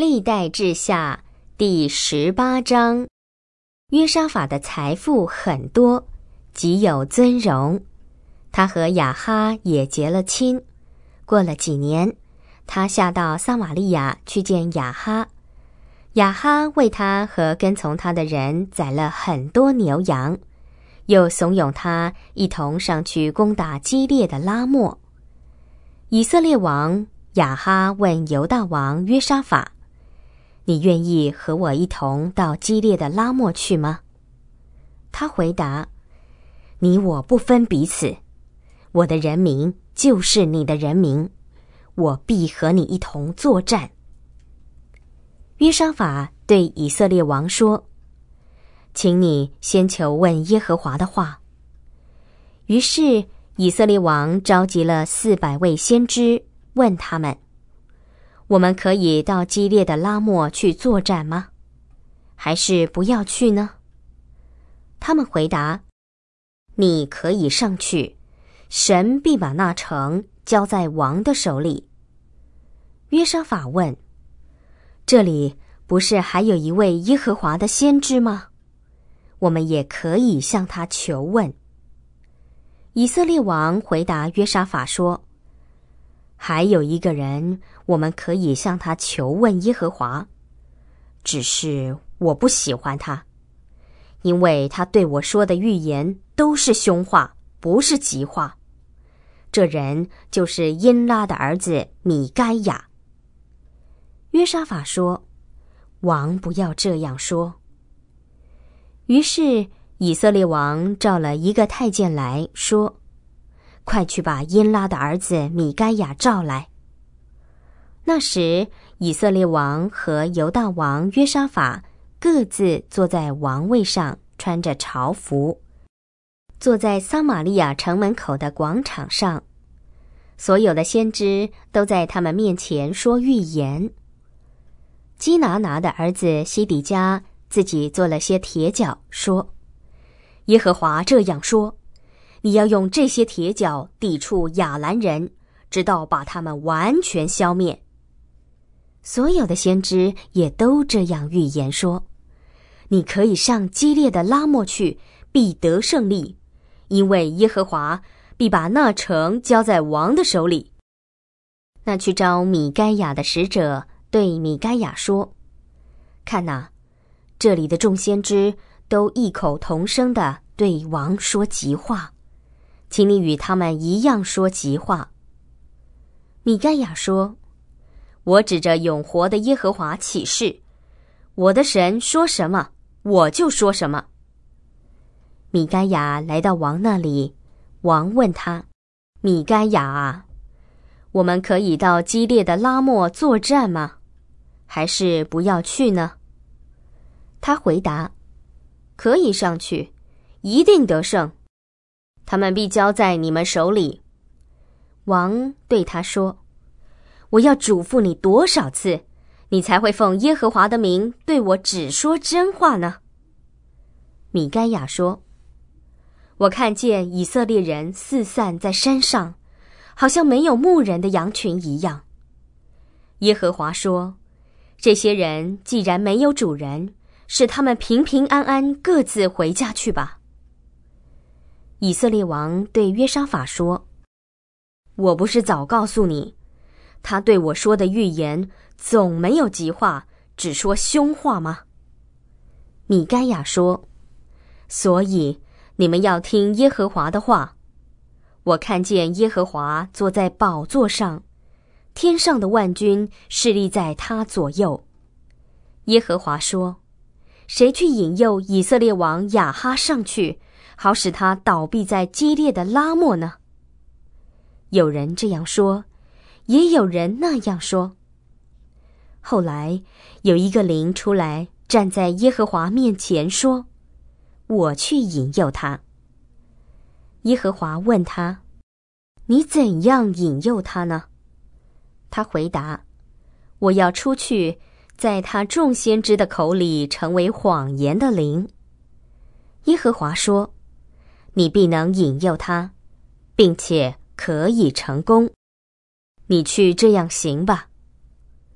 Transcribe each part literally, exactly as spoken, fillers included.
历代志下第十八章。约沙法的财富很多，极有尊荣。他和亚哈也结了亲。过了几年，他下到撒玛利亚去见亚哈。亚哈为他和跟从他的人宰了很多牛羊，又怂恿他一同上去攻打基列的拉末。以色列王亚哈问犹大王约沙法：你愿意和我一同到基列的拉末去吗？他回答：你我不分彼此，我的人民就是你的人民，我必和你一同作战。约沙法对以色列王说：请你先求问耶和华的话。于是以色列王召集了四百位先知，问他们：我们可以到基列的拉末去作战吗？还是不要去呢？他们回答：你可以上去，神必把那城交在王的手里。约沙法问：这里不是还有一位耶和华的先知吗？我们也可以向他求问。以色列王回答约沙法说：还有一个人，我们可以向他求问耶和华，只是我不喜欢他，因为他对我说的预言都是凶话，不是吉话。这人就是因拉的儿子米该亚。约沙法说：王不要这样说。于是以色列王召了一个太监来说：快去把因拉的儿子米该亚召来。那时以色列王和犹大王约沙法各自坐在王位上，穿着朝服，坐在撒玛利亚城门口的广场上。所有的先知都在他们面前说预言。基拿拿的儿子西底家自己做了些铁脚，说：耶和华这样说，你要用这些铁脚抵触亚兰人，直到把他们完全消灭。所有的先知也都这样预言说：你可以上基列的拉末去，必得胜利，因为耶和华必把那城交在王的手里。那去召米该亚的使者对米该亚说：看哪，这里的众先知都异口同声地对王说吉话，请你与他们一样说吉话。米该亚说：我指着永活的耶和华起誓，我的神说什么，我就说什么。米该亚来到王那里，王问他：米该亚啊，我们可以到基列的拉末作战吗？还是不要去呢？他回答：可以上去，一定得胜，他们必交在你们手里。王对他说：我要嘱咐你多少次，你才会奉耶和华的名对我只说真话呢？米该亚说：我看见以色列人四散在山上，好像没有牧人的羊群一样。耶和华说：这些人既然没有主人，使他们平平安安各自回家去吧。以色列王对约沙法说：我不是早告诉你，他对我说的预言总没有吉话，只说凶话吗？米该亚说：所以你们要听耶和华的话。我看见耶和华坐在宝座上，天上的万军侍立在他左右。耶和华说：谁去引诱以色列王亚哈上去，好使他倒闭在基列的拉末呢？有人这样说，也有人那样说。后来有一个灵出来，站在耶和华面前说：我去引诱他。耶和华问他：你怎样引诱他呢？他回答：我要出去，在他众先知的口里成为谎言的灵。耶和华说：你必能引诱他，并且可以成功。你去这样行吧。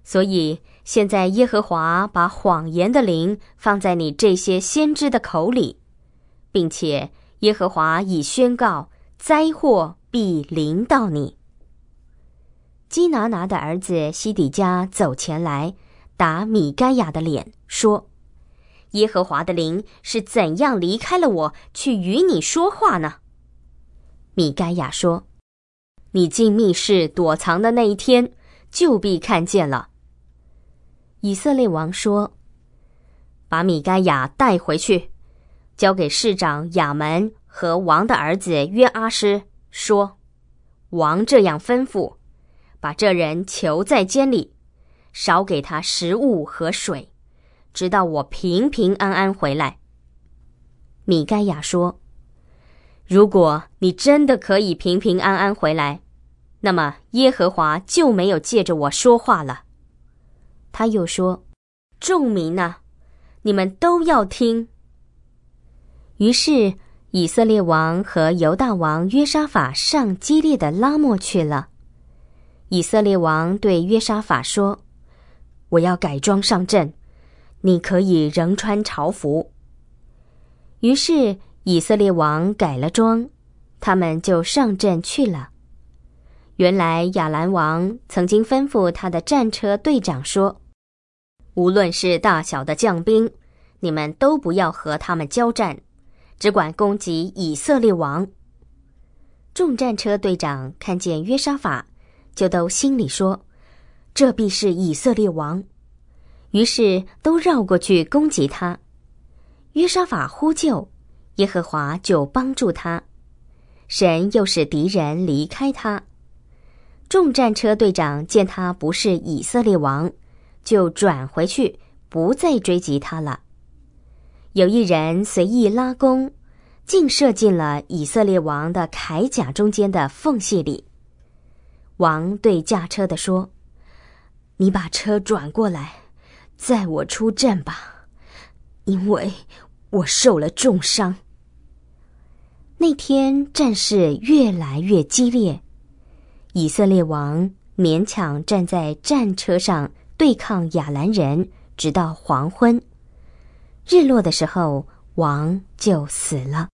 所以现在耶和华把谎言的灵放在你这些先知的口里，并且耶和华已宣告，灾祸必临到你。基拿拿的儿子西底家走前来，打米该亚的脸，说：耶和华的灵是怎样离开了我，去与你说话呢？米该亚说：你进密室躲藏的那一天，就必看见了。以色列王说：把米该亚带回去，交给市长亚门和王的儿子约阿施，说：王这样吩咐，把这人囚在监里，少给他食物和水，直到我平平安安回来。米该亚说：如果你真的可以平平安安回来，那么耶和华就没有借着我说话了。他又说：众民啊，你们都要听。于是以色列王和犹大王约沙法上基列的拉末去了。以色列王对约沙法说：我要改装上阵，你可以仍穿朝服。于是以色列王改了装，他们就上阵去了。原来亚兰王曾经吩咐他的战车队长说：无论是大小的将兵，你们都不要和他们交战，只管攻击以色列王。众战车队长看见约沙法，就都心里说：这必是以色列王。于是都绕过去攻击他。约沙法呼救，耶和华就帮助他，神又使敌人离开他。众战车队长见他不是以色列王，就转回去，不再追击他了。有一人随意拉弓，竟射进了以色列王的铠甲中间的缝隙里。王对驾车的说：你把车转过来，载我出阵吧，因为我受了重伤。那天战事越来越激烈，以色列王勉强站在战车上对抗亚兰人，直到黄昏。日落的时候，王就死了。